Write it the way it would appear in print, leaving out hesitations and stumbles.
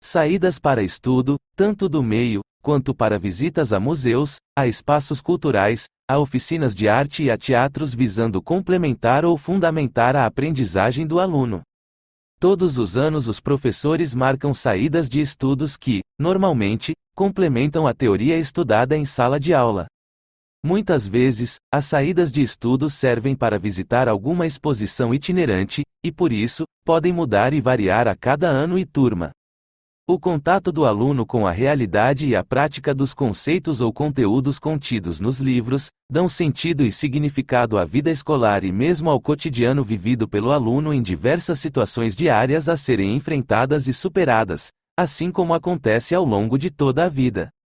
Saídas para estudo, tanto do meio, quanto para visitas a museus, a espaços culturais, a oficinas de arte e a teatros visando complementar ou fundamentar a aprendizagem do aluno. Todos os anos os professores marcam saídas de estudos que, normalmente, complementam a teoria estudada em sala de aula. Muitas vezes, as saídas de estudos servem para visitar alguma exposição itinerante, e por isso, podem mudar e variar a cada ano e turma. O contato do aluno com a realidade e a prática dos conceitos ou conteúdos contidos nos livros, dão sentido e significado à vida escolar e mesmo ao cotidiano vivido pelo aluno em diversas situações diárias a serem enfrentadas e superadas, assim como acontece ao longo de toda a vida.